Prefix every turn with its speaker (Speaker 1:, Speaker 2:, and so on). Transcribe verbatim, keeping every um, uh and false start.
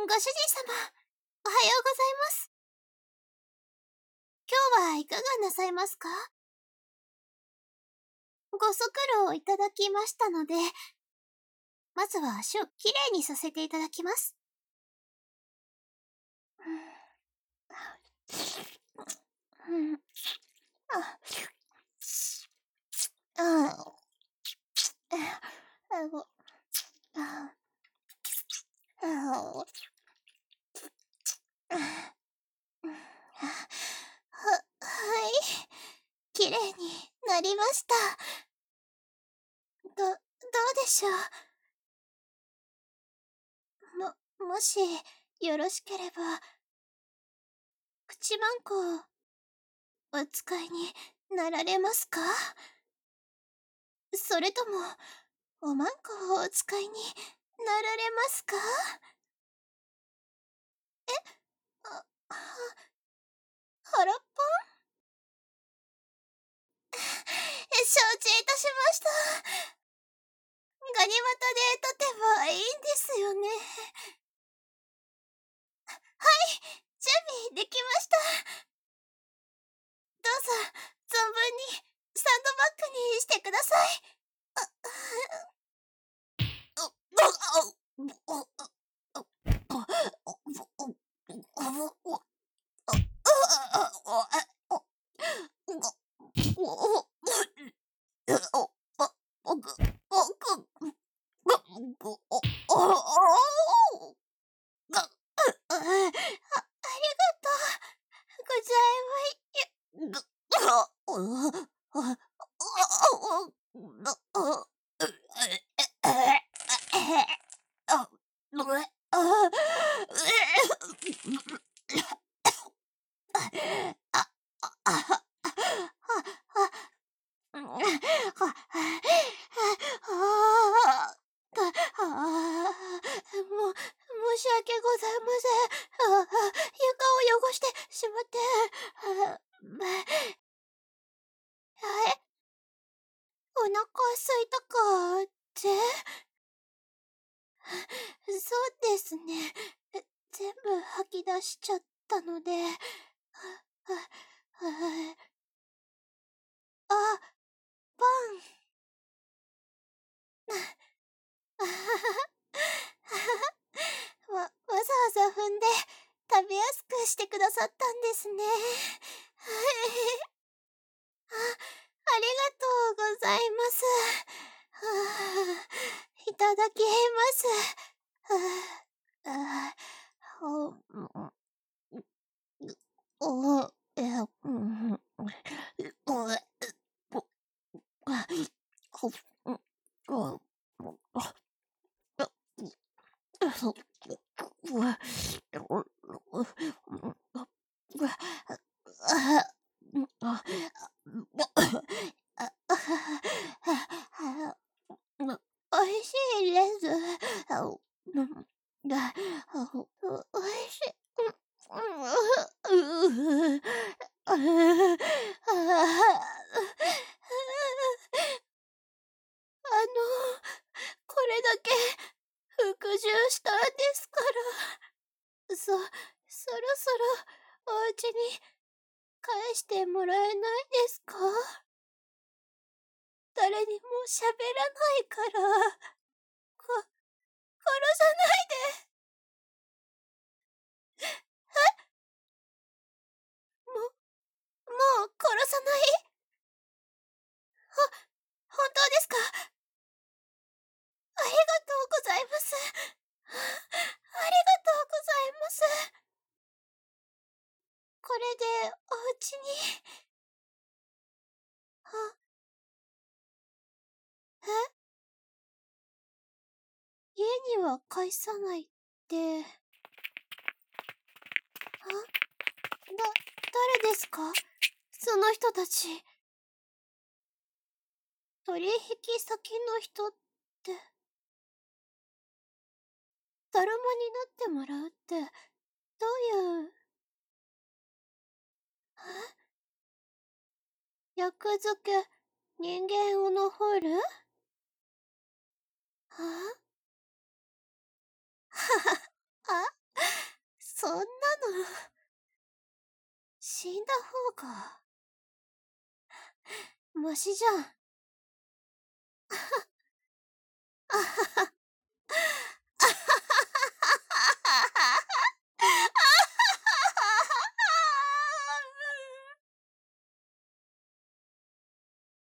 Speaker 1: ご主人様、おはようございます。今日はいかがなさいますか？ご足労いただきましたので、まずは足をきれいにさせていただきます。うん、あ、あ、あご、あ、あ、は、はい。きれいになりました。ど、どうでしょう。も、もし、よろしければ、口マンコをお使いになられますか？それとも、おまんこをお使いになられますか？えあ、は、腹っぽん承知いたしました。ガニ股で立てばいいんですよね。はい、準備できました。どうぞ、存分にサンドバッグにしてください。あ、ありがとうございもう、申し訳ございません。ああ、床を汚してしまって。あえ、お腹空いたかって？そうですね。全部吐き出しちゃったので。あ、あ、あ、あ、パン。あははわ、わざわざ踏んで食べやすくしてくださったんですね。あ、ありがとうございます。はあ、いただきます。はあ、あ、お、お、え、うん、お、お、あ、ほ、お、あ、そう、うわ、う、う、あ、あ、あ、おいしいです。あ、うん、だ、あ、おいしい。う、う、う、あ、あの、これだけ服従したんですから、そ、そろそろお家に返してもらえないですか？誰にも喋らないから、こ、殺さないで。も、もう殺さない？ほ、本当ですか？ありがとうございます。ありがとうございます。これでお家に。あ、え？家には返さないって。あ、だ、誰ですか？その人たち。取引先の人って。だるまになってもらうって、どういう。え？役付け、人間を残る？は？はは、あ？ そんなの、死んだ方が、マシじゃん。